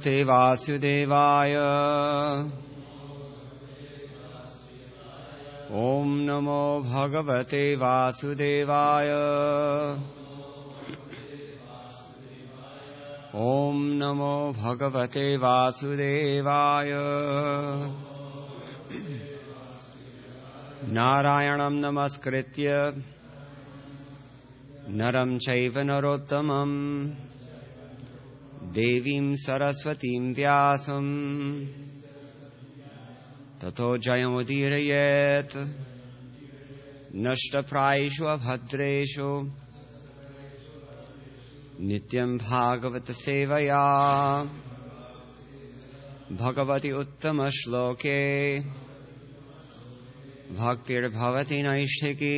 भगवते वासुदेवाय। ॐ नमो भगवते वासुदेवाय। ॐ नमो भगवते वासुदेवाय। नारायणं नमस्कृत्य नरं चैव नरोत्तमं देवीं सरस्वतीं व्यासं ततो जयमुदीरयेत्। नष्टप्रायेषु अभद्रेषु नित्यं भागवत सेवया भगवति उत्तमश्लोके भक्तिर्भवति नैष्ठिकी।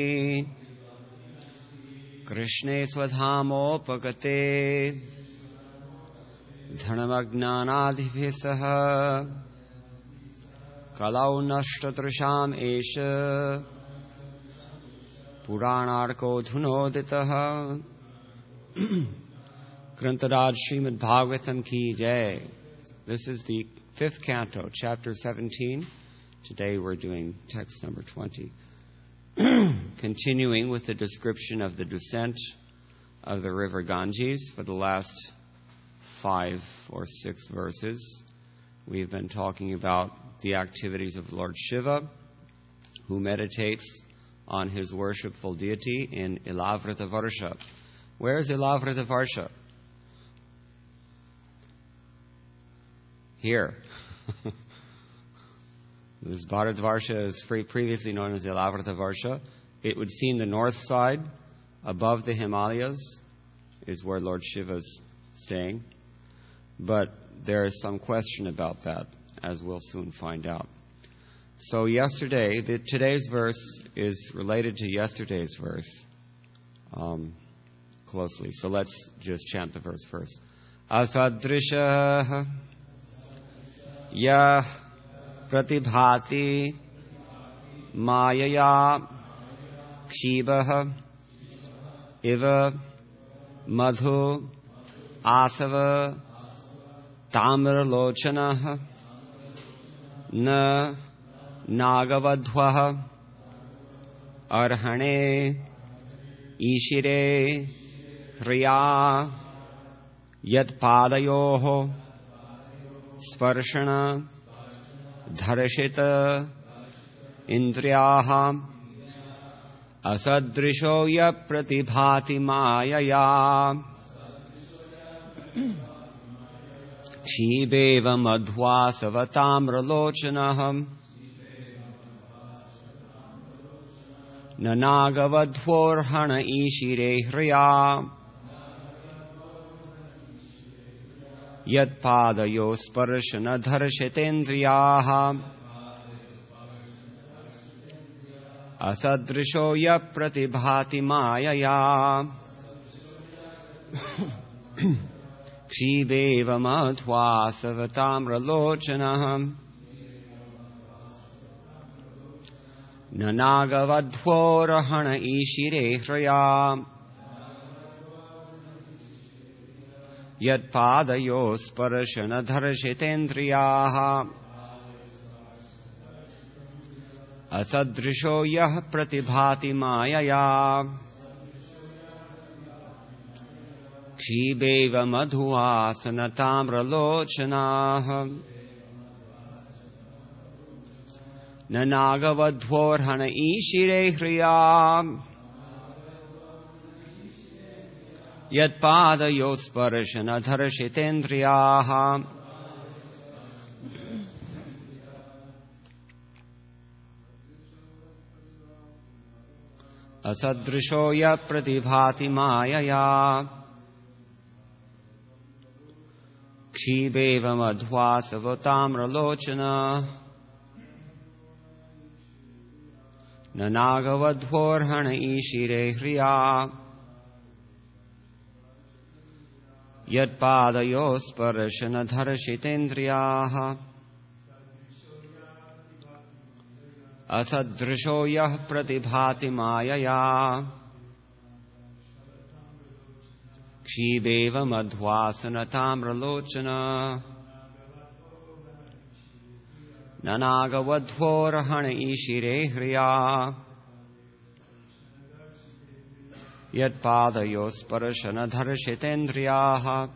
कृष्णे स्वधामोपगते धर्मज्ञानादिभिः सह कलौ नष्टतृषाम् एष पुराणार्को धुनोदितः। Grantharaj Srimad Bhagavatam ki jai. This is the 5th canto, chapter 17. Today we're doing text number 20. Continuing with the description of the descent of the river Ganges for the last 5 or 6 verses. We've been talking about the activities of Lord Shiva, who meditates on his worshipful deity in Ilavrita Varsha. Where is Ilavrita Varsha? Here. This Bharatvarsha is previously known as Ilavrita Varsha. It would seem the north side, above the Himalayas, is where Lord Shiva's staying. But there is some question about that, as we'll soon find out. So today's verse is related to yesterday's verse closely. So let's just chant the verse first. Asadrisha yah pratibhati mayaya kshibah iva madhu asava tamralochanah na nagavadhvah arhane ishire hrya yad padayoho sparshana dharshita indriyaha asadrisho ya pratibhati mayaya Kshibeva madhva savatamralochanaham nanagavadhvorhana ishire hriya yad padayo sparshana dharshitendriyaha asadrisho ya pratibhati mayaya Kshibeva madhva savatamralochanaham nanagavadhvorahana ishire hriya yad padayo sparshana dharshitendriyaha asadrisho yah pratibhati mayaya Kshibeva madhua sanatamralochanah nanagavadhvorhana ishire hriya yad padayo sparshana dharshitendriyaha asadrisho ya pratibhati mayaya Kshibeva madhva savatamralochanah nanagavadhvorhana ishire hriya yad padayo sparshana dharshitendriyaha asadrisho yah pratibhati mayaya Kshibeva madhva sanatamralochana nanagavadhorahana ishire hriya yat padayos parashana dharshitendriyaha.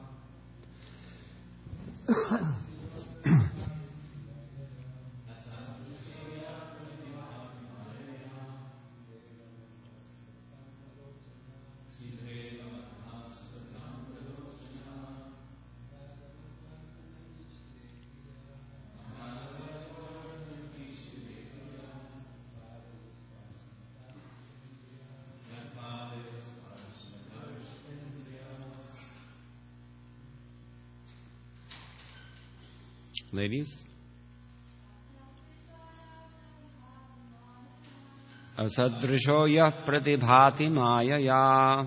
Ladies, asadrisho yah pratibhati mayaya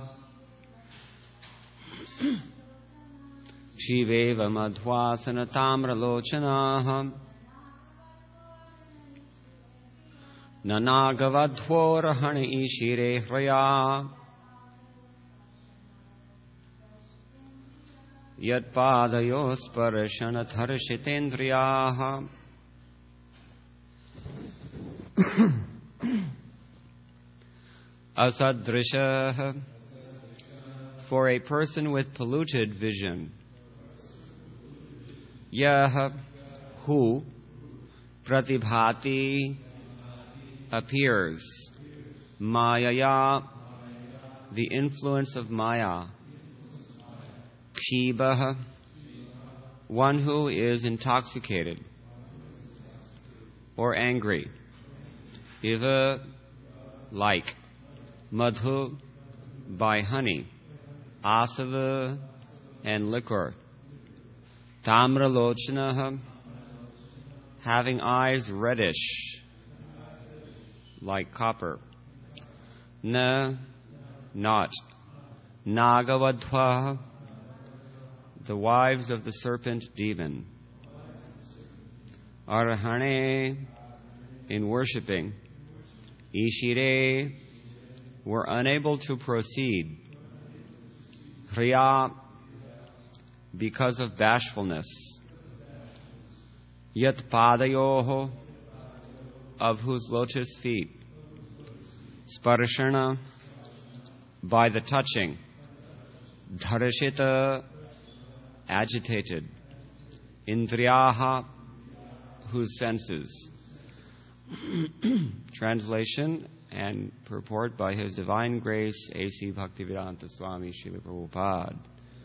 shiveva madhvasana tamralochanaha nanagavadhorahana ishire hraya yat padayos parashana dharshitendriyaha. Asadrisha, for a person with polluted vision. Yah, who, pratibhati, appears. Mayaya, the influence of Maya. Kshibaha, one who is intoxicated or angry. Iva, like. Madhu, by honey. Asava, and liquor. Tamralochanaha, having eyes reddish, like copper. Na, not. Nagavadhwa, the wives of the serpent demon. Arahane, in worshipping. Ishire, were unable to proceed. Hriya, because of bashfulness. Yat padayoho, of whose lotus feet. Sparshana, by the touching. Dharshita, agitated. Indriyaha, whose senses. Translation and purport by His Divine Grace A.C. Bhaktivedanta Swami Srila Prabhupada.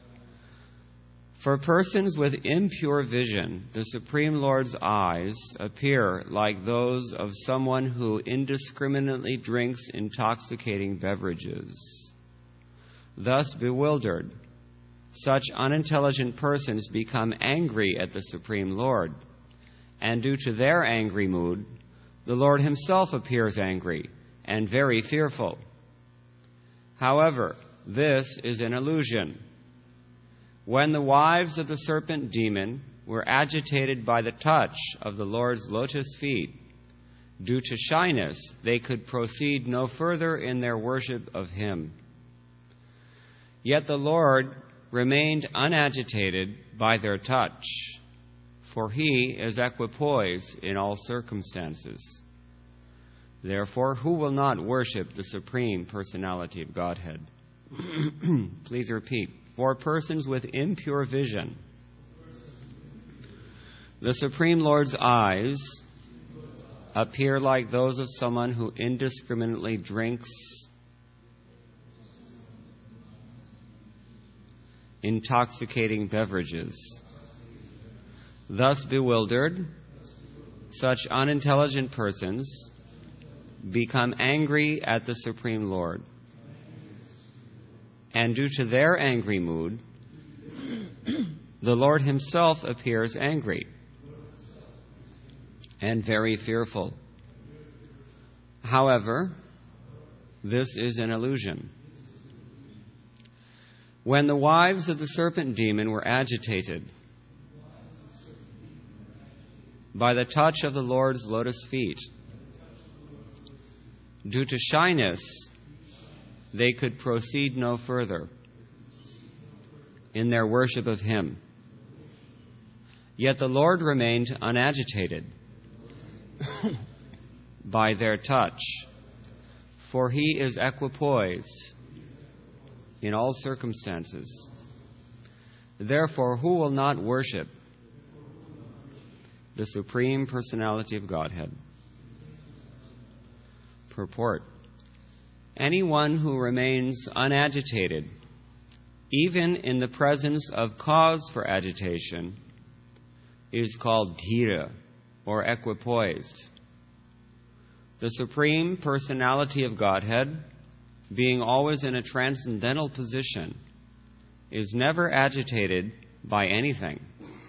For persons with impure vision, the Supreme Lord's eyes appear like those of someone who indiscriminately drinks intoxicating beverages. Thus bewildered, such unintelligent persons become angry at the Supreme Lord, and due to their angry mood, the Lord Himself appears angry and very fearful. However, this is an illusion. When the wives of the serpent demon were agitated by the touch of the Lord's lotus feet, due to shyness, they could proceed no further in their worship of Him. Yet the Lord remained unagitated by their touch, for He is equipoise in all circumstances. Therefore, who will not worship the Supreme Personality of Godhead? Please repeat. For persons with impure vision, the Supreme Lord's eyes appear like those of someone who indiscriminately drinks intoxicating beverages. Thus bewildered, such unintelligent persons become angry at the Supreme Lord. And due to their angry mood, the Lord Himself appears angry and very fearful. However, this is an illusion. When the wives of the serpent demon were agitated by the touch of the Lord's lotus feet, due to shyness, they could proceed no further in their worship of Him. Yet the Lord remained unagitated by their touch, for he is equipoised in all circumstances. Therefore, who will not worship the Supreme Personality of Godhead? Purport. Anyone who remains unagitated, even in the presence of cause for agitation, is called dhira, or equipoised. The Supreme Personality of Godhead, being always in a transcendental position, is never agitated by anything.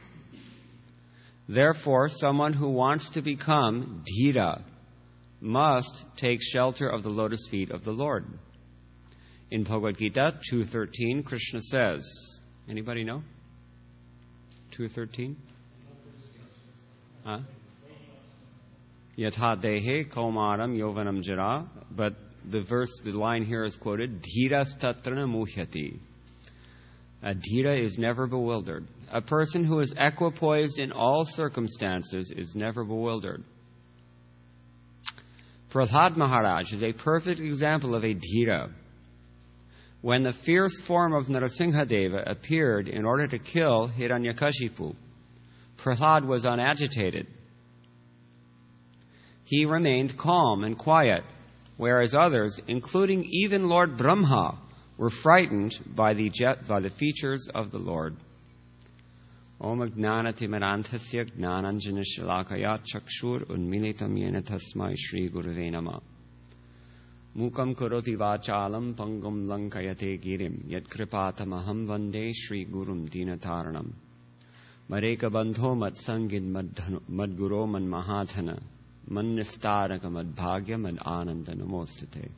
Therefore, someone who wants to become dhira must take shelter of the lotus feet of the Lord. In Bhagavad Gita 2.13, Krishna says, anybody know? 2.13? Yatha dehe kaumaram yovanam jara. But the line here is quoted, Dhiras tatrana muhyati. A dhira is never bewildered. A person who is equipoised in all circumstances is never bewildered. Prahlad Maharaj is a perfect example of a dhira. When the fierce form of Narasimhadeva appeared in order to kill Hiranyakashipu, Prahlad was unagitated. He remained calm and quiet, whereas others, including even Lord Brahma, were frightened by the features of the Lord. Om Agnanatimaranthasya Gnananjanashalakaya Chakshur Unmilitam Yena Tasmai Shri Gurave Nama. Mukam Karoti Vachalam Pangam Lankayate Girim Yat Kripatamaham Vande Shri Gurum Dinataranam. Mareka Bandho Mat Sangid Mad Guru Man Mahathana Man Nistaraka Mad Bhagya Mad Ananda Namostate.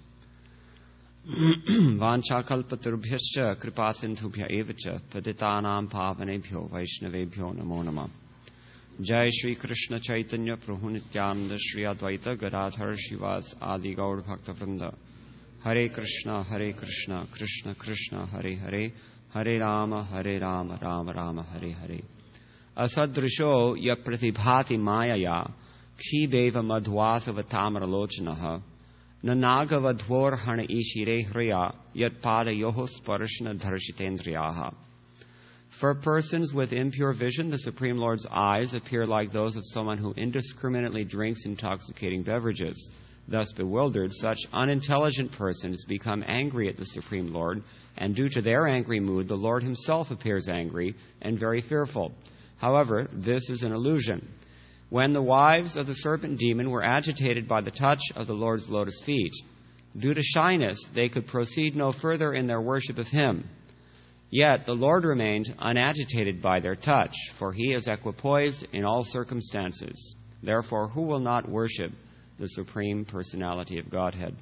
Vanchakalpaturbhyascha kripasindhubhya evacha paditanam pavanebhyo vaishnavebhyo namo namah. Jai Shri Krishna Chaitanya Prabhu Nityananda Shri Advaita Gadadhar Shivas Adi Gaur Bhakta Vrinda. Hare Krishna Krishna Krishna Hare Hare Hare Rama Rama Rama Hare Hare. Asadrisho ya pratibhati mayaya kshibeva madhvasavatamralochanaha Nanagavadvorhana ishire hriya yat pada yoho sparashna dharshitendriyaha. For persons with impure vision, the Supreme Lord's eyes appear like those of someone who indiscriminately drinks intoxicating beverages. Thus bewildered, such unintelligent persons become angry at the Supreme Lord, and due to their angry mood, the Lord himself appears angry and very fearful. However, this is an illusion. When the wives of the serpent demon were agitated by the touch of the Lord's lotus feet, due to shyness, they could proceed no further in their worship of him. Yet the Lord remained unagitated by their touch, for he is equipoised in all circumstances. Therefore, who will not worship the Supreme Personality of Godhead?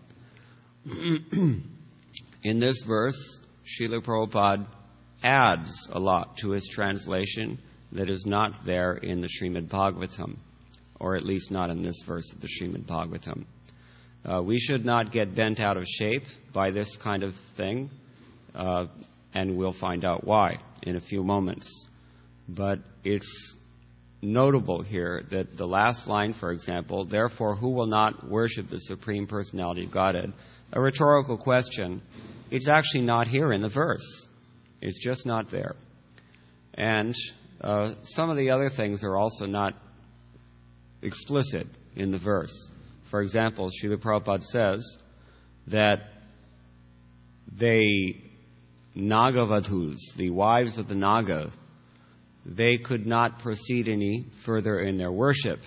In this verse, Srila Prabhupada adds a lot to his translation that is not there in the Srimad Bhagavatam, or at least not in this verse of the Srimad Bhagavatam. We should not get bent out of shape by this kind of thing, and we'll find out why in a few moments. But it's notable here that the last line, for example, therefore who will not worship the Supreme Personality of Godhead, a rhetorical question, it's actually not here in the verse. It's just not there. And some of the other things are also not explicit in the verse. For example, Srila Prabhupada says that Nagavadhus, the wives of the Naga, they could not proceed any further in their worship.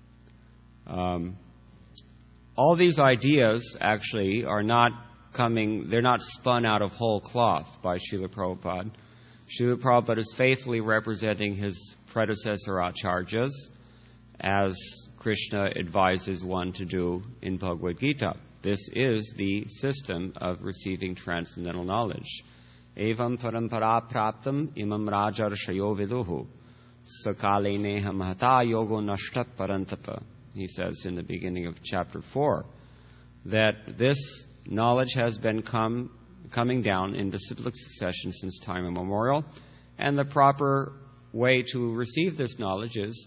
All these ideas actually are not they're not spun out of whole cloth by Srila Prabhupada. Srila Prabhupada is faithfully representing his predecessor acharyas as Krishna advises one to do in Bhagavad Gita. This is the system of receiving transcendental knowledge. Evam parampara praptam imam rajarshayo viduhu sakale neha mahata yogo nashta parantapa. He says in the beginning of chapter 4 that this knowledge has been coming down in disciplic succession since time immemorial, and the proper way to receive this knowledge is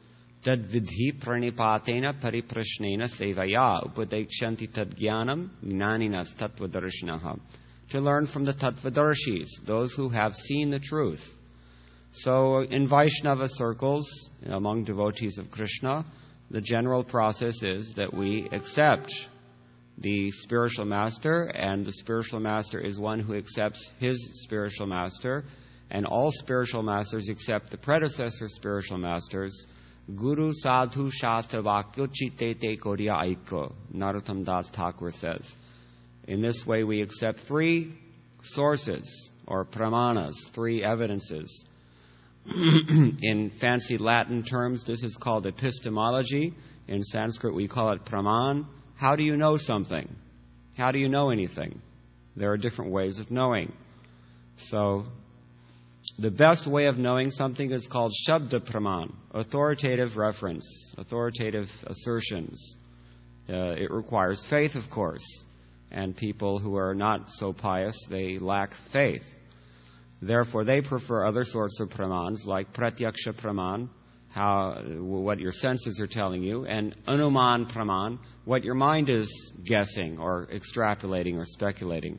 Tad vidhi pranipatena pariprashnena sevaya upadekshanti tad jnanam gnaninas tattvadarshinaha. To learn from the Tattvadarshis, those who have seen the truth. So in Vaishnava circles, among devotees of Krishna, the general process is that we accept the spiritual master, and the spiritual master is one who accepts his spiritual master, and all spiritual masters accept the predecessor spiritual masters. Guru sadhu shastra vakyo chitte te koriya aiko, Narottam Das Thakur says. In this way we accept three sources, or pramanas, three evidences. In fancy Latin terms, this is called epistemology. In Sanskrit, we call it praman. How do you know something? How do you know anything? There are different ways of knowing. So, the best way of knowing something is called shabda praman, authoritative reference, authoritative assertions. It requires faith, of course. And people who are not so pious, they lack faith. Therefore, they prefer other sorts of pramans, like pratyaksha praman, what your senses are telling you, and anuman praman, what your mind is guessing or extrapolating or speculating.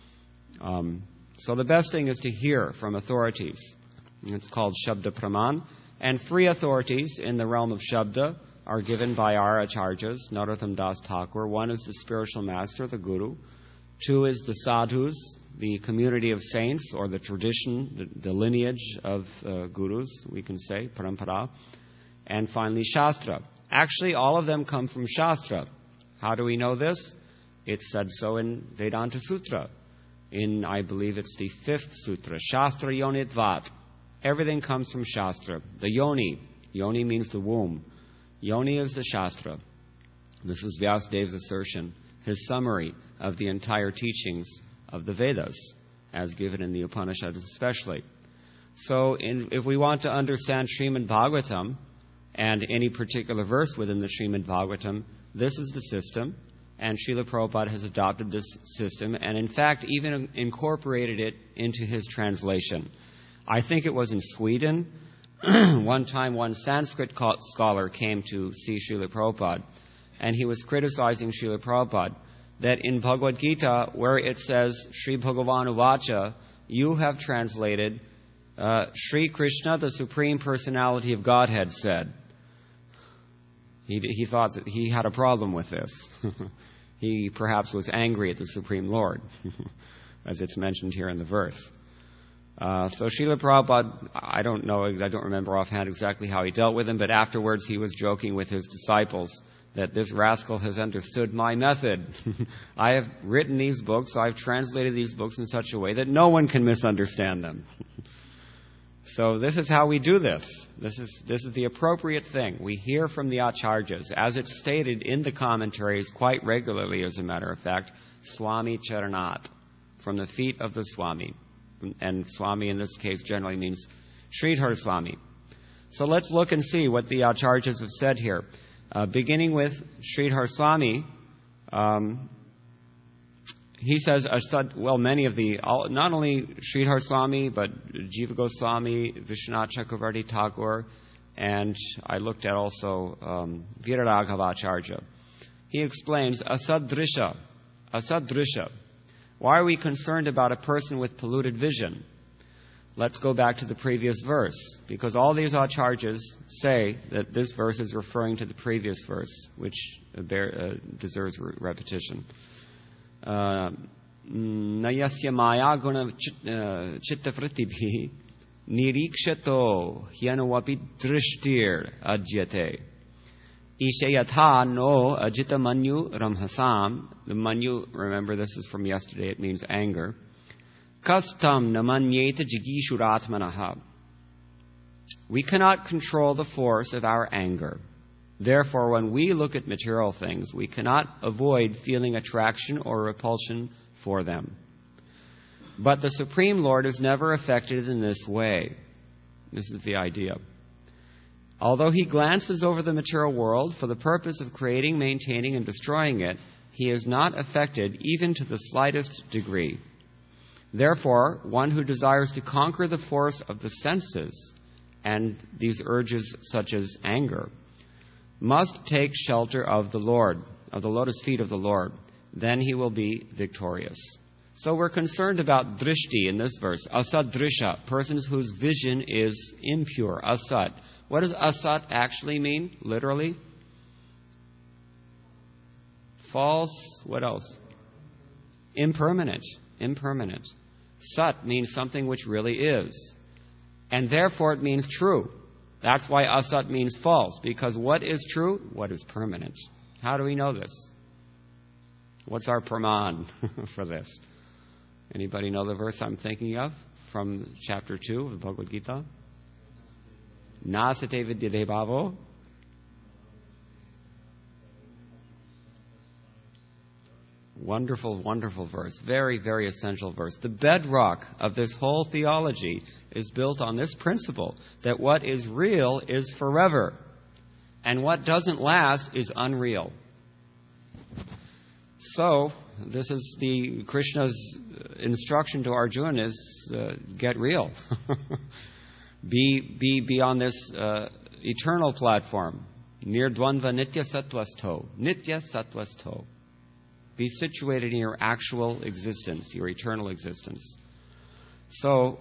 So the best thing is to hear from authorities. It's called Shabda Praman. And three authorities in the realm of Shabda are given by our acharyas, Narottam Das Thakur. One is the spiritual master, the Guru. Two is the sadhus, the community of saints, or the tradition, the lineage of gurus, we can say, parampara. And finally, Shastra. Actually, all of them come from Shastra. How do we know this? It's said so in Vedanta Sutra. In, I believe it's the 5th sutra, Shastra Yonitvat. Everything comes from Shastra. The Yoni. Yoni means the womb. Yoni is the Shastra. This is Vyasadev's assertion, his summary of the entire teachings of the Vedas, as given in the Upanishads especially. So if we want to understand Srimad Bhagavatam, and any particular verse within the Srimad Bhagavatam, this is the system, and Srila Prabhupada has adopted this system, and in fact even incorporated it into his translation. I think it was in Sweden. One time one Sanskrit scholar came to see Srila Prabhupada, and he was criticizing Srila Prabhupada that in Bhagavad Gita, where it says Sri Bhagavan Uvacha, you have translated Sri Krishna, the Supreme Personality of Godhead, said. He thought that he had a problem with this. He perhaps was angry at the Supreme Lord, as it's mentioned here in the verse. So Srila Prabhupada, I don't remember offhand exactly how he dealt with him, but afterwards he was joking with his disciples that this rascal has understood my method. I have written these books, I've translated these books in such a way that no one can misunderstand them. So this is how we do this. This is the appropriate thing. We hear from the acharyas, as it's stated in the commentaries quite regularly, as a matter of fact, Swami Charanat, from the feet of the Swami. And Swami in this case generally means Sridhar Swami. So let's look and see what the acharyas have said here. Beginning with Sridhar Swami, he says, many of not only Sridhar Swami, but Jiva Goswami, Vishwanath Chakravarti Thakur, and I looked at also Viraraghava Acharya. He explains, asadrisha. Why are we concerned about a person with polluted vision? Let's go back to the previous verse, because all these acharyas say that this verse is referring to the previous verse, which deserves repetition. Nayasya maya guna chittavrittibhi nirikshato hyanuvapi drishtir ajyate ishayatha no ajita manyu ramhasam. The manyu, remember this is from yesterday, it means anger. Kastam namanyeta jigishuratmanaha. We cannot control the force of our anger. Therefore, when we look at material things, we cannot avoid feeling attraction or repulsion for them. But the Supreme Lord is never affected in this way. This is the idea. Although He glances over the material world for the purpose of creating, maintaining, and destroying it, He is not affected even to the slightest degree. Therefore, one who desires to conquer the force of the senses and these urges such as anger must take shelter of the Lord, of the lotus feet of the Lord. Then he will be victorious. So we're concerned about drishti in this verse. Asat drisha, persons whose vision is impure. Asat. What does asat actually mean, literally? False. What else? Impermanent. Impermanent. Sat means something which really is. And therefore it means true. That's why asat means false. Because what is true? What is permanent. How do we know this? What's our praman for this? Anybody know the verse I'm thinking of from chapter 2 of the Bhagavad Gita? Nasate vidyate bhavo. Wonderful, wonderful verse. Very, very essential verse. The bedrock of this whole theology is built on this principle that what is real is forever, and what doesn't last is unreal. So, this is the Krishna's instruction to Arjuna is get real. be on this eternal platform. Nirdvandva nitya sattvasto. Nitya sattvasto. Be situated in your actual existence, your eternal existence. So,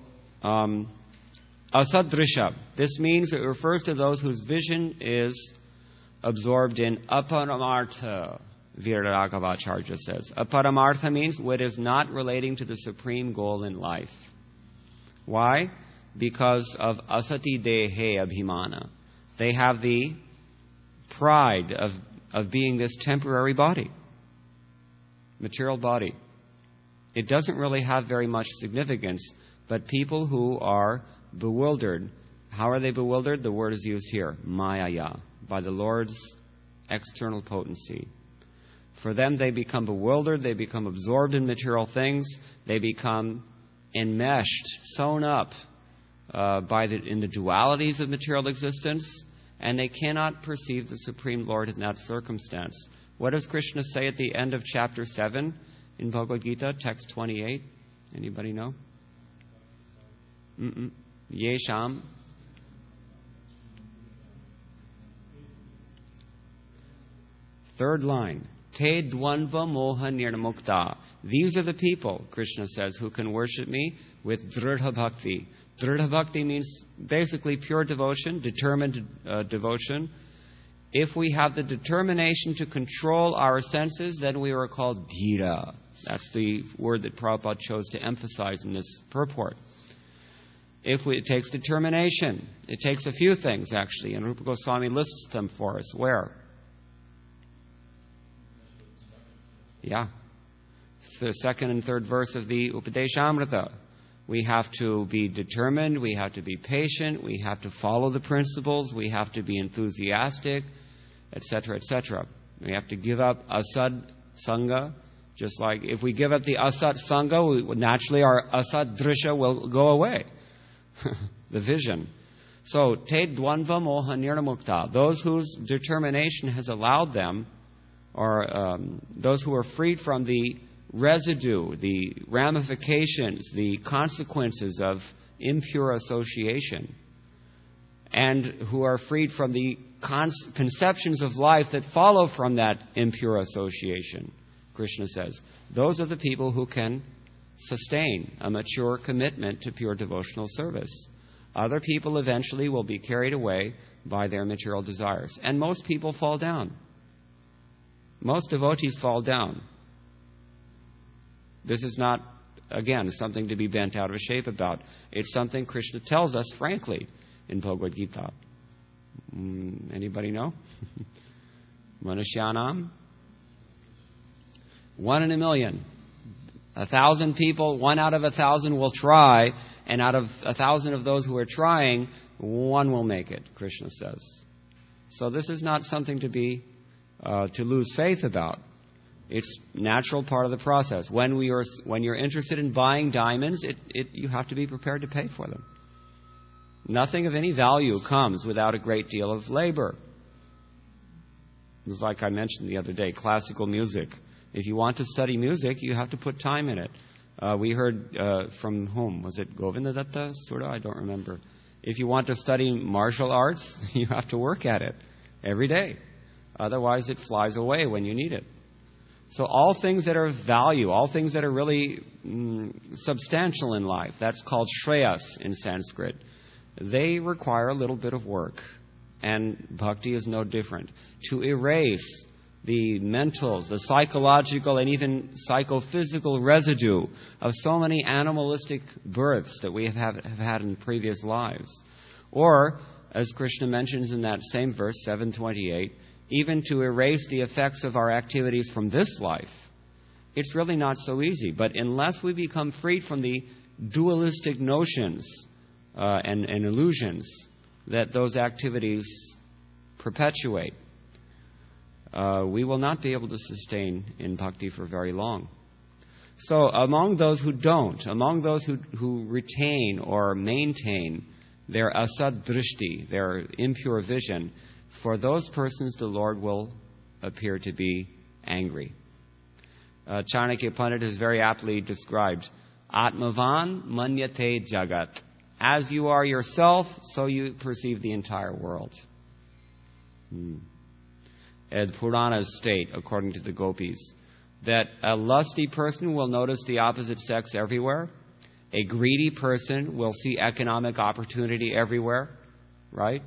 asadrisha. This means it refers to those whose vision is absorbed in aparamartha, Viraragavacharya says. Aparamartha means what is not relating to the supreme goal in life. Why? Because of asati dehe abhimana. They have the pride of being this temporary body. Material body. It doesn't really have very much significance, but people who are bewildered, how are they bewildered? The word is used here, mayaya, by the Lord's external potency. For them, they become bewildered, they become absorbed in material things, they become enmeshed, sewn up in the dualities of material existence, and they cannot perceive the Supreme Lord in that circumstance. What does Krishna say at the end of chapter 7 in Bhagavad Gita, text 28? Anybody know? Yesham. Third line. Te dvanva moha nirmukta. These are the people, Krishna says, who can worship me with dridha bhakti. Dridha bhakti means basically pure devotion, determined devotion. If we have the determination to control our senses, then we are called dhira. That's the word that Prabhupada chose to emphasize in this purport. It takes determination. It takes a few things, actually, and Rupa Goswami lists them for us. Where? Yeah. The second and third verse of the Upadeshamrita. We have to be determined, we have to be patient, we have to follow the principles, we have to be enthusiastic, etc., etc. We have to give up asad sangha. Just like if we give up the asat sangha, naturally our asat drisha will go away. The vision. So, te dvanva moha nirmukta. Those whose determination has allowed them, or those who are freed from the residue, the ramifications, the consequences of impure association, and who are freed from the conceptions of life that follow from that impure association, Krishna says. Those are the people who can sustain a mature commitment to pure devotional service. Other people eventually will be carried away by their material desires. And most people fall down. Most devotees fall down. This is not, again, something to be bent out of shape about. It's something Krishna tells us frankly in Bhagavad Gita. Anybody know? Manusyanam? 1 in a million. 1,000 people, 1 out of 1,000 will try, and out of 1,000 of those who are trying, 1 will make it, Krishna says. So this is not something to be to lose faith about. It's natural part of the process. When you're interested in buying diamonds, you have to be prepared to pay for them. Nothing of any value comes without a great deal of labor. It was like I mentioned the other day, classical music. If you want to study music, you have to put time in it. We heard from whom? Was it Govindadatta Sura? I don't remember. If you want to study martial arts, you have to work at it. every day. Otherwise, it flies away when you need it. So all things that are of value, all things that are really substantial in life, that's called shreyas in Sanskrit, they require a little bit of work. And bhakti is no different. To erase the mental, the psychological, and even psychophysical residue of so many animalistic births that we have had in previous lives. Or, as Krishna mentions in that same verse, 728, even to erase the effects of our activities from this life. It's really not so easy. But unless we become freed from the dualistic notions and illusions that those activities perpetuate, we will not be able to sustain in bhakti for very long. So among those who don't, among those who retain or maintain their asad drishti, their impure vision, for those persons the Lord will appear to be angry. Chanakya Pandit has very aptly described, Atmavan manyate jagat. As you are yourself, so you perceive the entire world. And Puranas state, according to the gopis, that a lusty person will notice the opposite sex everywhere. A greedy person will see economic opportunity everywhere, right?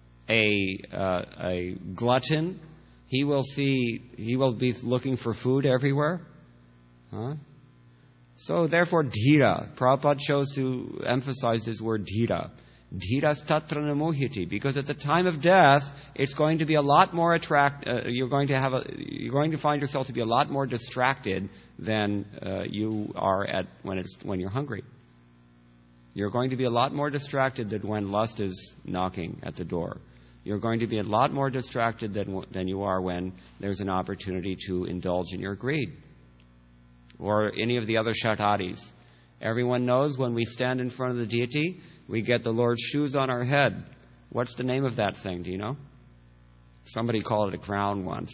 A glutton, he will be looking for food everywhere. Huh? So therefore, dhira. Prabhupada chose to emphasize this word dhira. Dhiras tatra namuhiti. Because at the time of death, it's going to be a lot more you're going to find yourself to be a lot more distracted than you are when you're hungry. You're going to be a lot more distracted than when lust is knocking at the door. You're going to be a lot more distracted than you are when there's an opportunity to indulge in your greed. Or any of the other shatadis. Everyone knows when we stand in front of the deity, we get the Lord's shoes on our head. What's the name of that thing? Do you know? Somebody called it a crown once.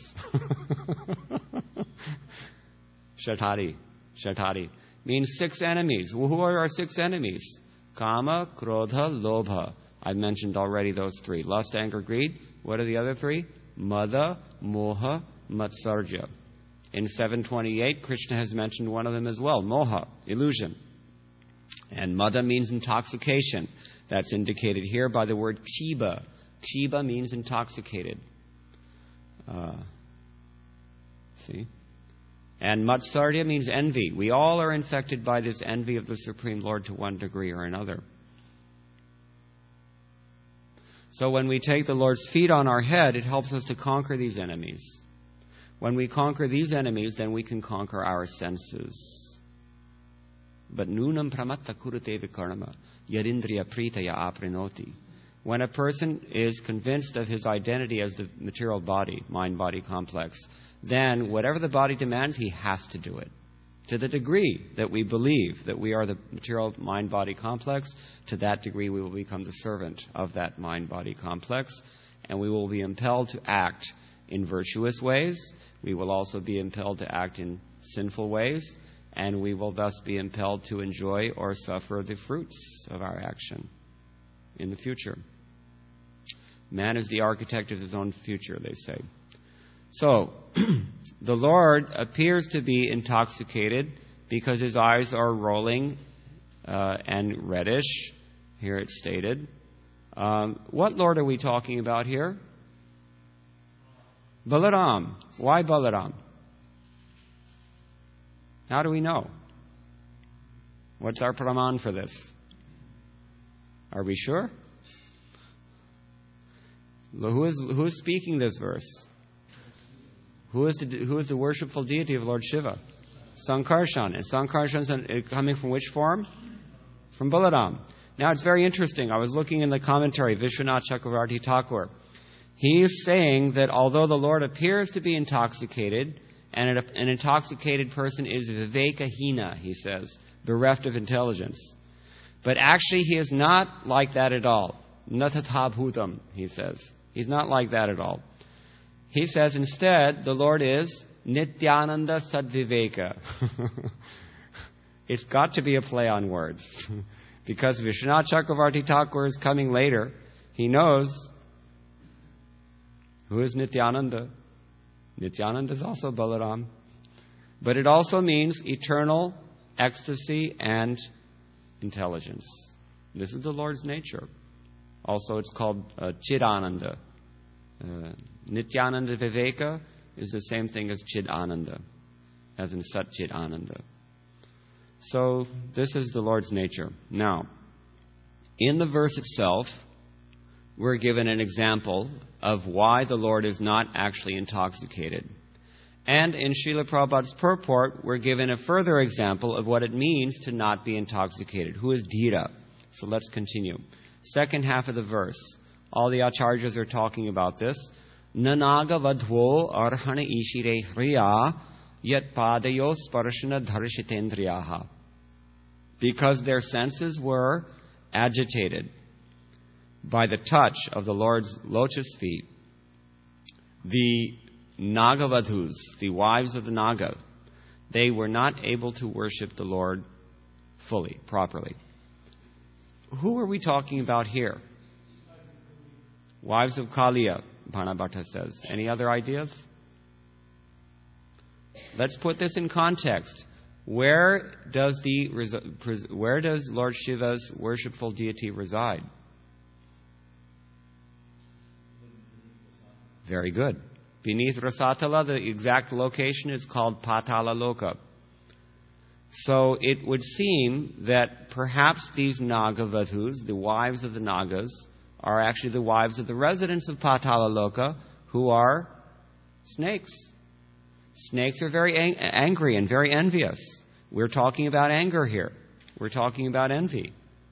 Shatadi. Shatadi. Means 6 enemies. Well, who are our 6 enemies? Kama, Krodha, Lobha. I mentioned already those 3. Lust, anger, greed. What are the other 3? Mada, Moha, Matsarja. In 728, Krishna has mentioned one of them as well. Moha, illusion. And Mada means intoxication. That's indicated here by the word kshiba. Kshiba means intoxicated. See? And Matsarya means envy. We all are infected by this envy of the Supreme Lord to one degree or another. So when we take the Lord's feet on our head, it helps us to conquer these enemies. When we conquer these enemies, then we can conquer our senses. But nunam pramatta kurute vikarma yadindriya pritaya aprinoti. When a person is convinced of his identity as the material body, mind-body complex, then whatever the body demands, he has to do it. To the degree that we believe that we are the material mind-body complex, to that degree we will become the servant of that mind-body complex, and we will be impelled to act in virtuous ways. We will also be impelled to act in sinful ways, and we will thus be impelled to enjoy or suffer the fruits of our action in the future. Man is the architect of his own future, they say. So, the Lord appears to be intoxicated because his eyes are rolling and reddish. Here it's stated. What Lord are we talking about here? Balaram. Why Balaram? How do we know? What's our praman for this? Are we sure? Who is speaking this verse? Who is the worshipful deity of Lord Shiva? Sankarshan. And Sankarshan is coming from which form? From Balaram. Now it's very interesting. I was looking in the commentary, Vishwanath Chakravarti Thakur. He is saying that although the Lord appears to be intoxicated, and an intoxicated person is vivekahina, he says, bereft of intelligence. But actually he is not like that at all. Natatha bhutam, he says. He's not like that at all. He says instead, the Lord is Nityananda Sadviveka. It's got to be a play on words. Because Vishwanath Chakravarti Thakur is coming later, he knows Who is Nityananda? Nityananda is also Balaram. But it also means eternal ecstasy and intelligence. This is the Lord's nature. Also, it's called Chidananda. Nityananda Viveka is the same thing as Chidananda, as in Sat Chidananda. So, this is the Lord's nature. Now, in the verse itself, we're given an example of why the Lord is not actually intoxicated. And in Srila Prabhupada's purport, we're given a further example of what it means to not be intoxicated. Who is Dhira? So let's continue. Second half of the verse. All the acharyas are talking about this. Nanaga vadho arhana ishire hriya yat padayo sparshana dharshitendriyaha. Because their senses were agitated by the touch of the Lord's lotus feet, the Nagavadhus, the wives of the Naga, they were not able to worship the Lord fully, properly. Who are we talking about here? Wives of Kaliya, Bhanabhata says. Any other ideas? Let's put this in context. Where does Lord Shiva's worshipful deity reside? Very good. Beneath Rasatala, the exact location is called Patala Loka. So it would seem that perhaps these Nagavadhus, the wives of the Nagas, are actually the wives of the residents of Patala Loka, who are snakes. Snakes are very angry and very envious. We're talking about anger here. We're talking about envy.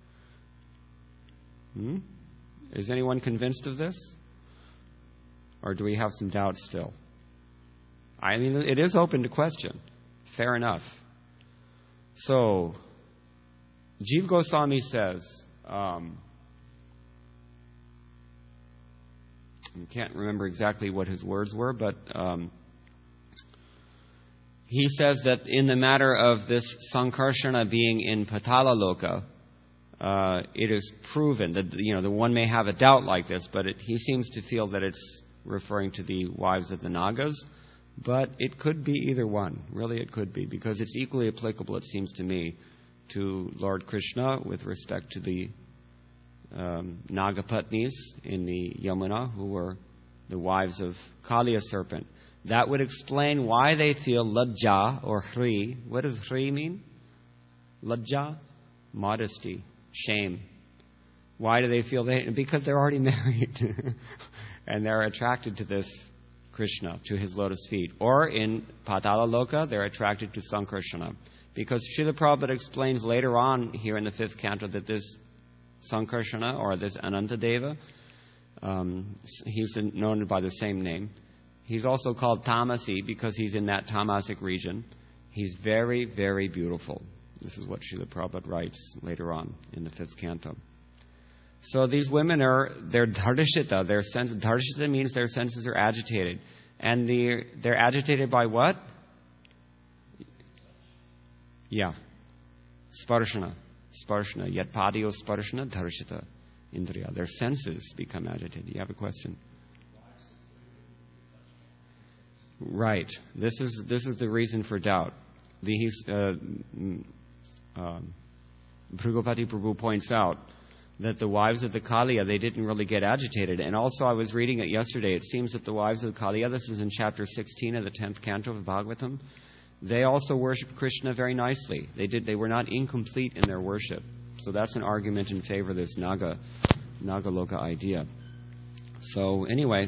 Is anyone convinced of this? Or do we have some doubts still? I mean, it is open to question. Fair enough. So, Jiva Goswami says, I can't remember exactly what his words were, but he says that in the matter of this Sankarshana being in Patala Loka, it is proven that, the one may have a doubt like this, but he seems to feel that it's referring to the wives of the Nagas, but it could be either one. Really, it could be, because it's equally applicable, it seems to me, to Lord Krishna with respect to the Nagapatnis in the Yamuna, who were the wives of Kaliya serpent. That would explain why they feel lajja or hri. What does hri mean? Lajja? Modesty, shame. Why do they feel that? Because they're already married. And they're attracted to this Krishna, to his lotus feet. Or in Patala Loka, they're attracted to Sankarshana. Because Srila Prabhupada explains later on here in the 5th canto that this Sankarshana, or this Anantadeva, he's known by the same name. He's also called Tamasi because he's in that Tamasic region. He's very, very beautiful. This is what Srila Prabhupada writes later on in the 5th canto. So these women they're dharshita. Dharshita means their senses are agitated. And they're agitated by what? Yeah. Sparshana. Yat padiyo sparshana dharshita indriya. Their senses become agitated. You have a question? Right. This is the reason for doubt. Bhrigupati Prabhu points out that the wives of the Kaliya, they didn't really get agitated. And also, I was reading it yesterday. It seems that the wives of the Kaliya, this is in chapter 16 of the 10th canto of Bhagavatam, they also worshiped Krishna very nicely. They were not incomplete in their worship. So that's an argument in favor of this Nagaloka idea. So anyway,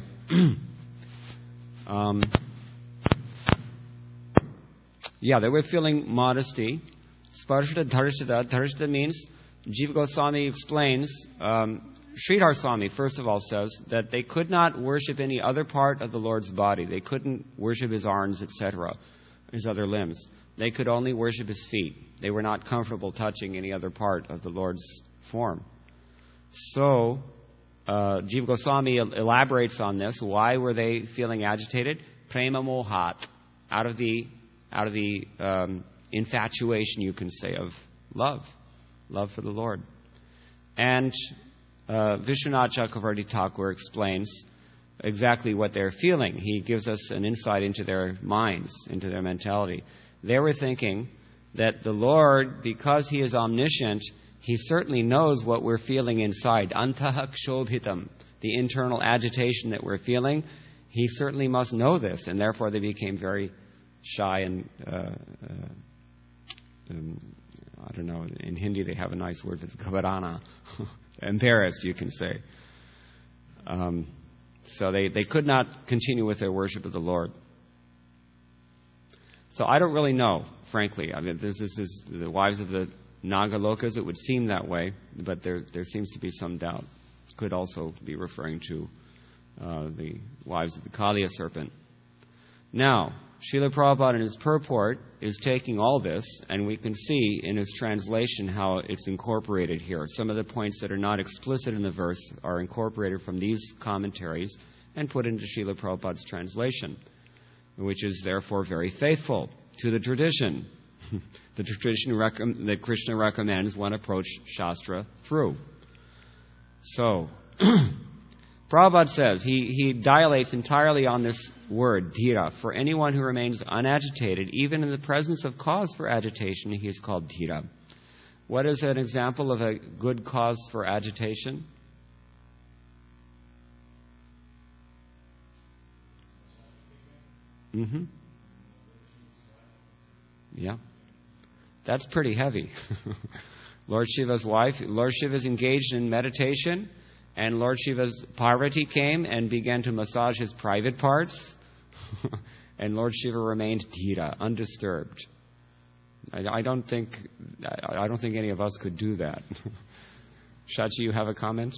they were feeling modesty. Sparshita dharshita. Dharshita means, Jiva Goswami explains, Sridhar Swami, first of all, says that they could not worship any other part of the Lord's body. They couldn't worship his arms, etc., his other limbs. They could only worship his feet. They were not comfortable touching any other part of the Lord's form. So, Jiva Goswami elaborates on this. Why were they feeling agitated? Prema mohat, out of the infatuation, you can say, of love for the Lord. And Vishwanath Chakravarti Thakur explains exactly what they're feeling. He gives us an insight into their minds, into their mentality. They were thinking that the Lord, because He is omniscient, He certainly knows what we're feeling inside. Antaha kshobhitam, the internal agitation that we're feeling. He certainly must know this, and therefore they became very shy and, I don't know, in Hindi they have a nice word for ghabarana. Embarrassed, you can say. So they could not continue with their worship of the Lord. So I don't really know, frankly. I mean, this is the wives of the Nagalokas. It would seem that way, but there seems to be some doubt. It could also be referring to the wives of the Kaliya serpent. Now, Srila Prabhupada in his purport is taking all this, and we can see in his translation how it's incorporated here. Some of the points that are not explicit in the verse are incorporated from these commentaries and put into Srila Prabhupada's translation, which is therefore very faithful to the tradition. The tradition that Krishna recommends one approach Shastra through. So, Prabhupada says, he dilates entirely on this word, dhira. For anyone who remains unagitated, even in the presence of cause for agitation, he is called dhira. What is an example of a good cause for agitation? Mm-hmm. Yeah. That's pretty heavy. Lord Shiva's wife, Lord Shiva's engaged in meditation, and Lord Shiva's Parvati came and began to massage his private parts, and Lord Shiva remained dhira, undisturbed. I don't think any of us could do that. Shachi, you have a comment?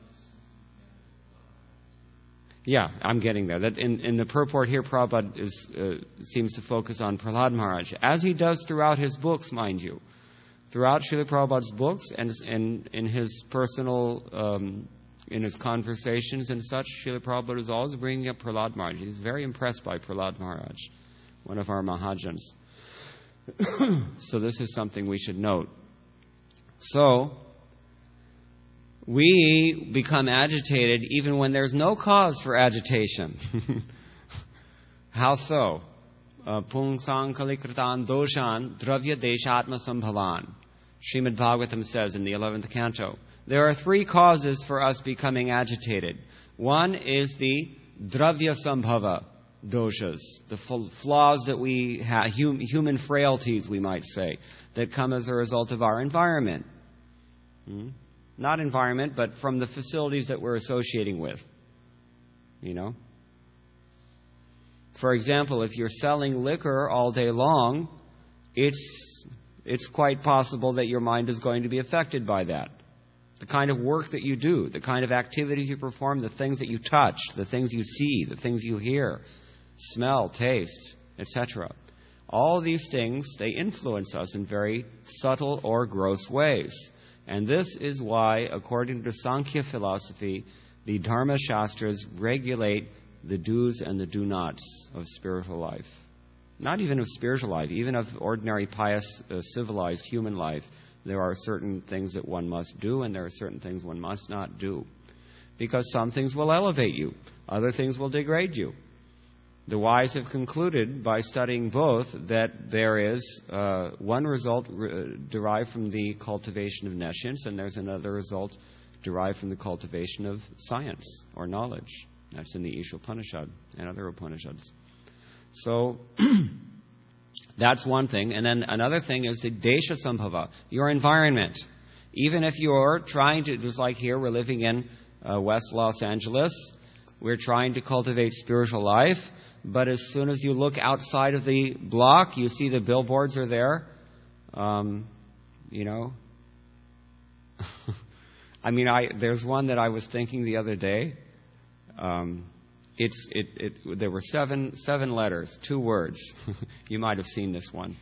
Yeah, I'm getting there. That in the purport here, Prabhupada seems to focus on Prahlad Maharaj, as he does throughout his books, mind you. Throughout Srila Prabhupada's books and in his personal, in his conversations and such, Srila Prabhupada is always bringing up Prahlad Maharaj. He's very impressed by Prahlad Maharaj, one of our Mahajans. So this is something we should note. So, we become agitated even when there's no cause for agitation. How so? Pungsang kalikritan doshan dravya deshatma sambhavan. Srimad Bhagavatam says in the 11th canto, there are three causes for us becoming agitated. One is the dravya sambhava doshas, the flaws that we have, human frailties, we might say, that come as a result of our environment. Not environment, but from the facilities that we're associating with. You know? For example, if you're selling liquor all day long, it's quite possible that your mind is going to be affected by that. The kind of work that you do, the kind of activities you perform, the things that you touch, the things you see, the things you hear, smell, taste, etc. All these things, they influence us in very subtle or gross ways. And this is why, according to Sankhya philosophy, the Dharma Shastras regulate the do's and the do-nots of spiritual life. Not even of spiritual life, even of ordinary, pious, civilized human life. There are certain things that one must do, and there are certain things one must not do. Because some things will elevate you, other things will degrade you. The wise have concluded, by studying both, that there is one result derived from the cultivation of nescience, and there's another result derived from the cultivation of science or knowledge. That's in the Isha Upanishad and other Upanishads. So, that's one thing. And then another thing is the Desha Sambhava, your environment. Even if you're trying to, just like here, we're living in West Los Angeles, we're trying to cultivate spiritual life, but as soon as you look outside of the block, you see the billboards are there. You know. I mean, there's one that I was thinking the other day. There were seven letters, 2 words. You might have seen this one.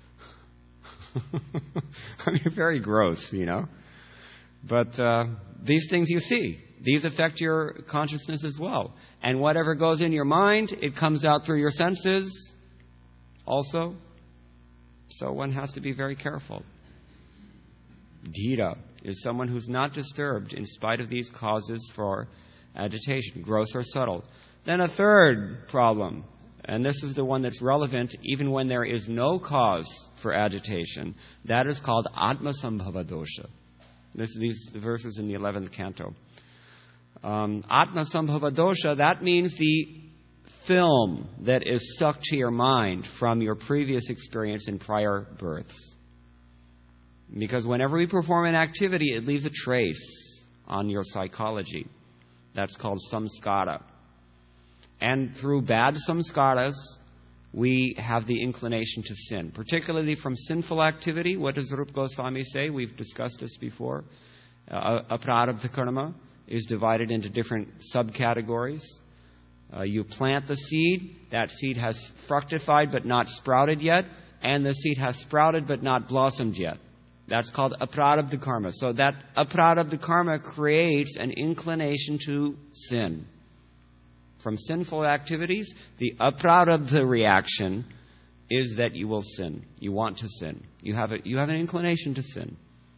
I mean, very gross, you know. But these things you see, these affect your consciousness as well. And whatever goes in your mind, it comes out through your senses also. So one has to be very careful. Dhira is someone who's not disturbed in spite of these causes for agitation, gross or subtle. Then a third problem, and this is the one that's relevant even when there is no cause for agitation. That is called Atmasambhava dosha. These verses in the 11th canto. Atmasambhava dosha, that means the film that is stuck to your mind from your previous experience in prior births. Because whenever we perform an activity, it leaves a trace on your psychology. That's called samskara. And through bad samskaras, we have the inclination to sin. Particularly from sinful activity. What does Rupa Goswami say? We've discussed this before. Aprarabdha karma is divided into different subcategories. You plant the seed. That seed has fructified but not sprouted yet. And the seed has sprouted but not blossomed yet. That's called aprarabdha karma. So that aprarabdha karma creates an inclination to sin. From sinful activities, the aprarabdha reaction is that you will sin. You want to sin. You have an inclination to sin.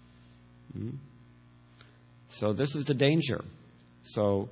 So this is the danger. So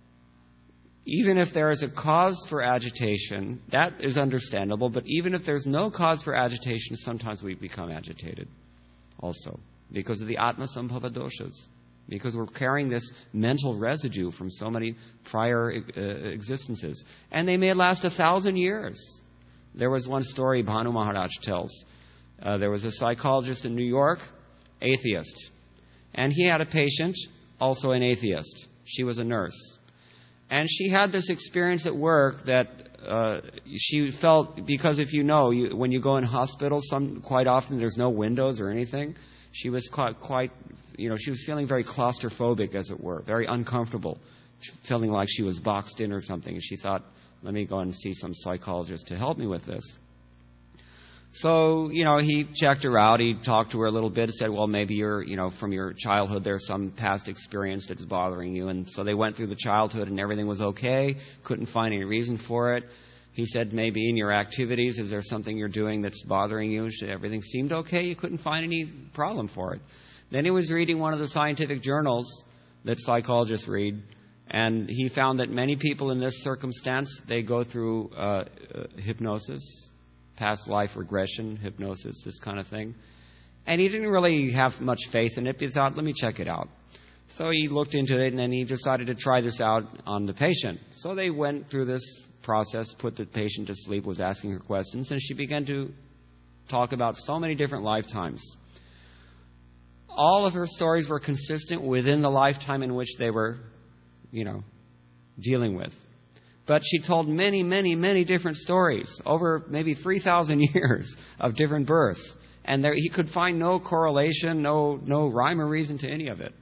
even if there is a cause for agitation, that is understandable. But even if there's no cause for agitation, sometimes we become agitated also because of the Atmasambhava doshas. Because we're carrying this mental residue from so many prior existences. And they may last 1,000 years. There was one story Bhanu Maharaj tells. There was a psychologist in New York, atheist. And he had a patient, also an atheist. She was a nurse. And she had this experience at work that she felt, because if you know, when you go in hospitals, quite often there's no windows or anything. She was quite, she was feeling very claustrophobic, as it were, very uncomfortable, feeling like she was boxed in or something. And she thought, let me go and see some psychologist to help me with this. So, he checked her out. He talked to her a little bit and said, well, maybe you're, from your childhood, there's some past experience that's bothering you. And so they went through the childhood and everything was okay. Couldn't find any reason for it. He said, maybe in your activities, is there something you're doing that's bothering you? Everything seemed okay. You couldn't find any problem for it. Then he was reading one of the scientific journals that psychologists read. And he found that many people in this circumstance, they go through hypnosis, past life regression, hypnosis, this kind of thing. And he didn't really have much faith in it, but he thought, let me check it out. So he looked into it, and then he decided to try this out on the patient. So they went through this process, put the patient to sleep, was asking her questions, and she began to talk about so many different lifetimes. All of her stories were consistent within the lifetime in which they were, dealing with. But she told many, many, many different stories over maybe 3,000 years of different births. And he could find no correlation, no rhyme or reason to any of it.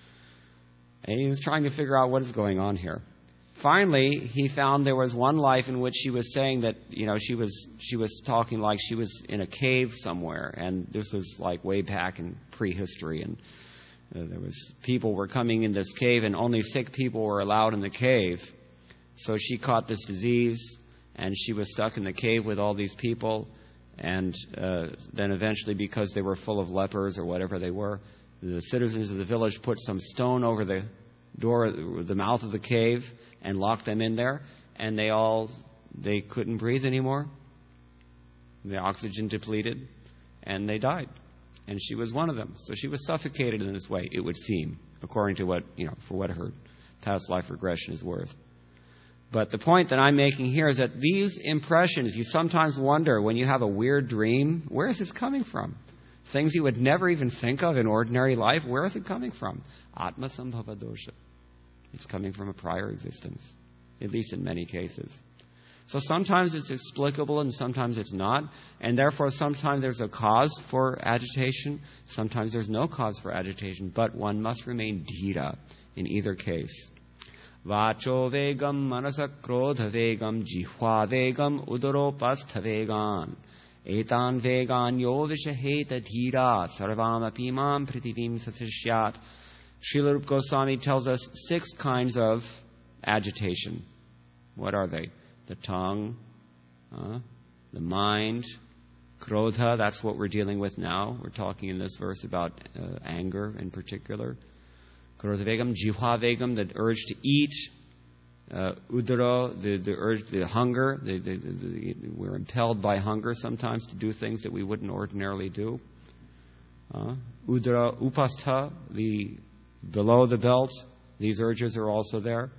And he was trying to figure out what is going on here. Finally, he found there was one life in which she was saying that, she was talking like she was in a cave somewhere. And this was like way back in prehistory. And there was people were coming in this cave and only sick people were allowed in the cave. So she caught this disease, and she was stuck in the cave with all these people. And then eventually, because they were full of lepers or whatever they were, the citizens of the village put some stone over the door, the mouth of the cave, and locked them in there. And they couldn't breathe anymore. The oxygen depleted, and they died. And she was one of them. So she was suffocated in this way, it would seem, according to what, for what her past life regression is worth. But the point that I'm making here is that these impressions, you sometimes wonder when you have a weird dream, where is this coming from? Things you would never even think of in ordinary life, where is it coming from? Atmasambhava dosha. It's coming from a prior existence, at least in many cases. So sometimes it's explicable and sometimes it's not. And therefore sometimes there's a cause for agitation. Sometimes there's no cause for agitation. But one must remain dhira in either case. Vacho vegam manasa krodha vegam jihva vegam udaropastha vegan etan vegan yo vishaheta dhira sarvam apimam prithivim sasishyat. Srila Rupa Goswami tells us 6 kinds of agitation. What are they? The tongue, the mind, krodha, that's what we're dealing with now. We're talking in this verse about anger in particular. Krodha Vegam, Jihva Vegam, the urge to eat, Udara, the urge, the hunger. We're impelled by hunger sometimes to do things that we wouldn't ordinarily do. Udara Upastha, the below the belt, these urges are also there.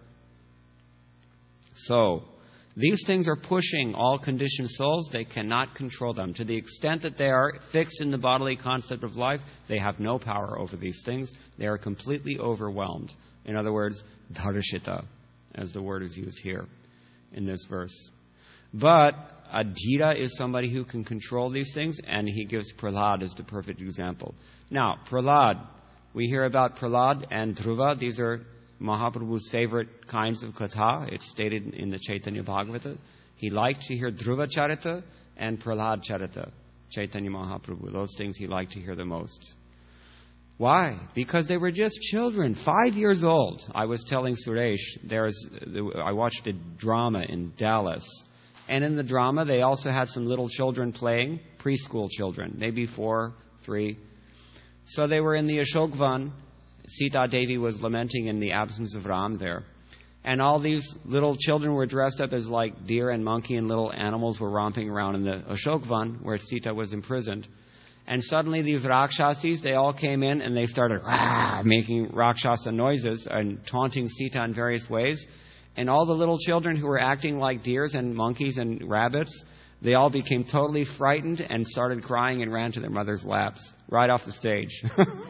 So, these things are pushing all conditioned souls. They cannot control them. To the extent that they are fixed in the bodily concept of life, they have no power over these things. They are completely overwhelmed. In other words, dharashita, as the word is used here in this verse. But Adhira is somebody who can control these things, and he gives Prahlad as the perfect example. Now, Prahlad, we hear about Prahlad and Dhruva. These are Mahaprabhu's favorite kinds of katha. It's stated in the Chaitanya Bhagavata. He liked to hear Dhruva Charita and Prahlad Charita, Chaitanya Mahaprabhu. Those things he liked to hear the most. Why? Because they were just children, 5 years old. I was telling Suresh, I watched a drama in Dallas. And in the drama, they also had some little children playing, preschool children, maybe 4, 3. So they were in the Ashokvan. Sita Devi was lamenting in the absence of Ram there. And all these little children were dressed up as like deer and monkey, and little animals were romping around in the Ashokvan where Sita was imprisoned. And suddenly these Rakshasis, they all came in and they started making Rakshasa noises and taunting Sita in various ways. And all the little children who were acting like deers and monkeys and rabbits, they all became totally frightened and started crying and ran to their mother's laps right off the stage.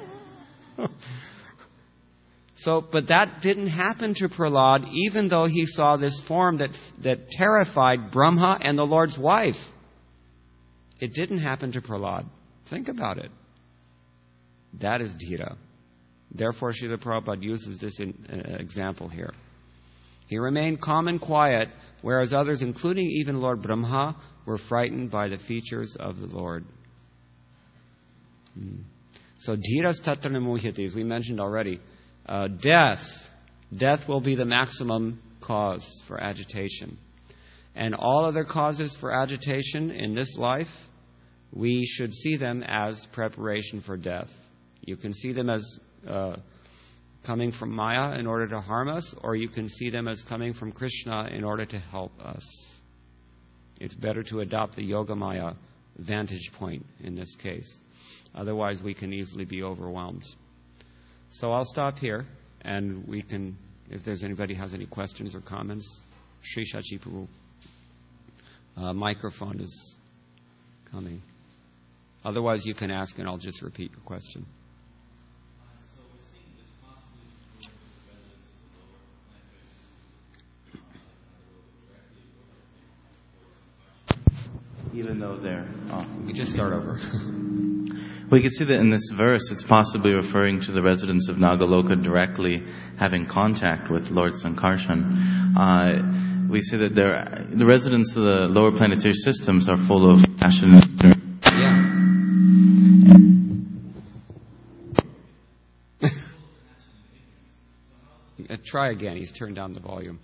But that didn't happen to Prahlad, even though he saw this form that terrified Brahma and the Lord's wife. It didn't happen to Prahlad. Think about it. That is Dhira. Therefore, Srila Prabhupada uses this example here. He remained calm and quiet, whereas others, including even Lord Brahma, were frightened by the features of the Lord. So, Dhiras tatra namuhyati, as we mentioned already. Death will be the maximum cause for agitation. And all other causes for agitation in this life, we should see them as preparation for death. You can see them as coming from Maya in order to harm us, or you can see them as coming from Krishna in order to help us. It's better to adopt the Yoga Maya vantage point in this case. Otherwise, we can easily be overwhelmed. So I'll stop here, and we can, if there's anybody has any questions or comments, Sri Shachi Prabhu. Microphone is coming. Otherwise, you can ask, and I'll just repeat your question. So we're seeing this possibly for the residents of the lower planetary systems, even though they're... You can just start over. We can see that in this verse, it's possibly referring to the residents of Nagaloka directly having contact with Lord Sankarshan. We see that the residents of the lower planetary systems are full of passion and ignorance. Yeah. Try again. He's turned down the volume.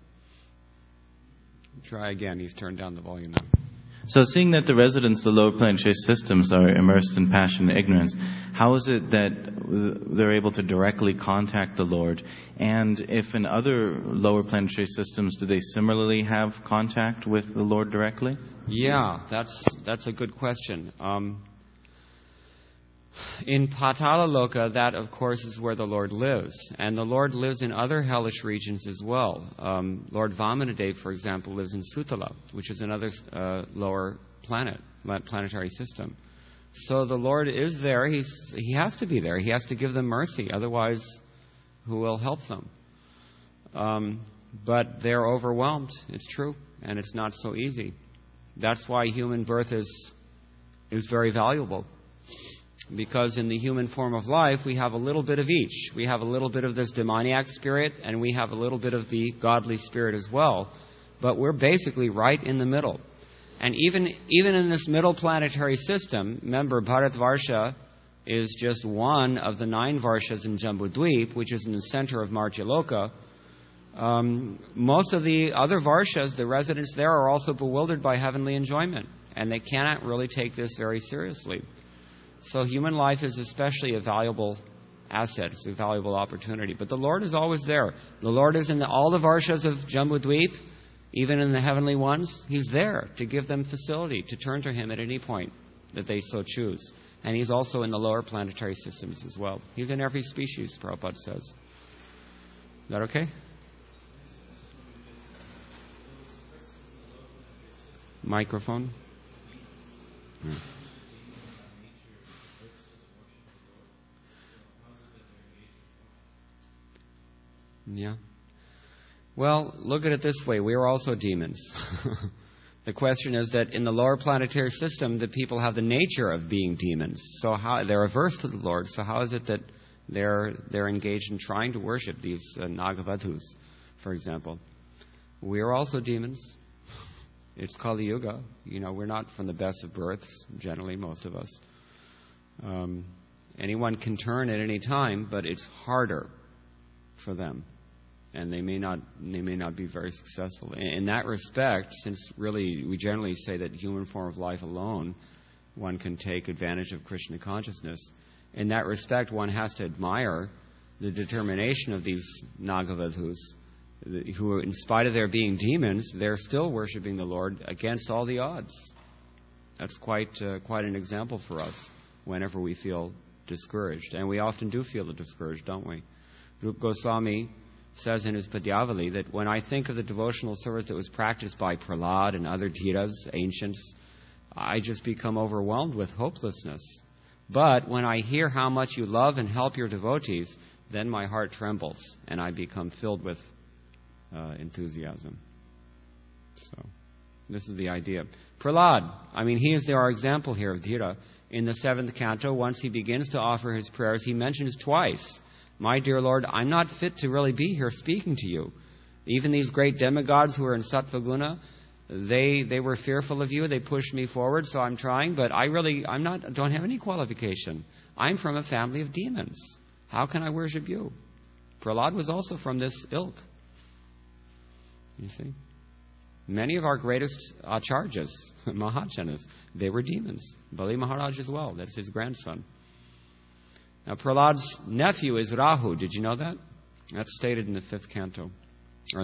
Try again. He's turned down the volume now. So seeing that the residents of the lower planetary systems are immersed in passion and ignorance, how is it that they're able to directly contact the Lord? And if in other lower planetary systems, do they similarly have contact with the Lord directly? Yeah, that's a good question. In Patala Loka, that of course is where the Lord lives. And the Lord lives in other hellish regions as well. Lord Vamanadev, for example, lives in Sutala, which is another lower planetary system. So the Lord is there. He has to be there. He has to give them mercy. Otherwise, who will help them? But they're overwhelmed. It's true. And it's not so easy. That's why human birth is very valuable. Because in the human form of life, we have a little bit of each. We have a little bit of this demoniac spirit, and we have a little bit of the godly spirit as well. But we're basically right in the middle. And even in this middle planetary system, remember, Bharatvarsha is just one of the 9 Varshas in Jambudweep, which is in the center of Martyaloka. Most of the other Varshas, the residents there, are also bewildered by heavenly enjoyment. And they cannot really take this very seriously. So human life is especially a valuable asset. It's a valuable opportunity. But the Lord is always there. The Lord is in all the Varshas of Jambudweep, even in the heavenly ones. He's there to give them facility to turn to Him at any point that they so choose. And He's also in the lower planetary systems as well. He's in every species, Prabhupada says. Is that okay? Microphone? Yeah. Well, look at it this way. We are also demons. The question is that in the lower planetary system, the people have the nature of being demons. So how they're averse to the Lord. So how is it that they're engaged in trying to worship these Nagavadhus, for example? We are also demons. It's Kali Yuga. We're not from the best of births, generally, most of us. Anyone can turn at any time, but it's harder for them. And they may not be very successful. In that respect, since really we generally say that human form of life alone, one can take advantage of Krishna consciousness. In that respect, one has to admire the determination of these Nagavadhus, who, in spite of their being demons, they're still worshiping the Lord against all the odds. That's quite an example for us whenever we feel discouraged. And we often do feel discouraged, don't we? Rupa Goswami says in his Padyavali that when I think of the devotional service that was practiced by Prahlad and other Dhiras, ancients, I just become overwhelmed with hopelessness. But when I hear how much you love and help your devotees, then my heart trembles and I become filled with enthusiasm. So, this is the idea. Prahlad, he is our example here of Dhira. In the 7th canto, once he begins to offer his prayers, he mentions twice, my dear Lord, I'm not fit to really be here speaking to you. Even these great demigods who are in Sattva Guna, they were fearful of you. They pushed me forward, so I'm trying, but don't have any qualification. I'm from a family of demons. How can I worship you? Prahlad was also from this ilk. You see? Many of our greatest acharyas, Mahajanas, they were demons. Bali Maharaj as well. That's his grandson. Now, Prahlad's nephew is Rahu. Did you know that? That's stated in the 5th canto, or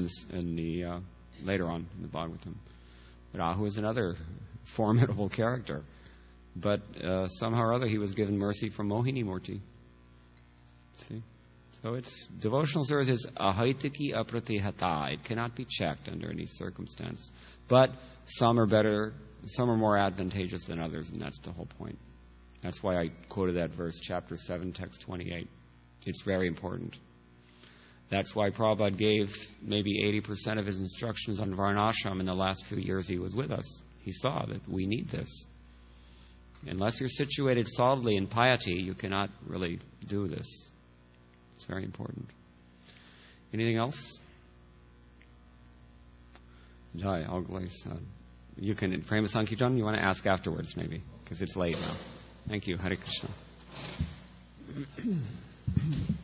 later on in the Bhagavatam. Rahu is another formidable character, but somehow or other he was given mercy from Mohini Murti. See, so it's devotional service is ahaitiki apratihata. It cannot be checked under any circumstance, but some are better, some are more advantageous than others, and that's the whole point. That's why I quoted that verse, chapter 7, text 28. It's very important. That's why Prabhupada gave maybe 80% of his instructions on Varnashram in the last few years he was with us. He saw that we need this. Unless you're situated solidly in piety, you cannot really do this. It's very important. Anything else? Jai, you can, Prema Sankirtan, you want to ask afterwards maybe, because it's late now. Thank you. Hare Krishna.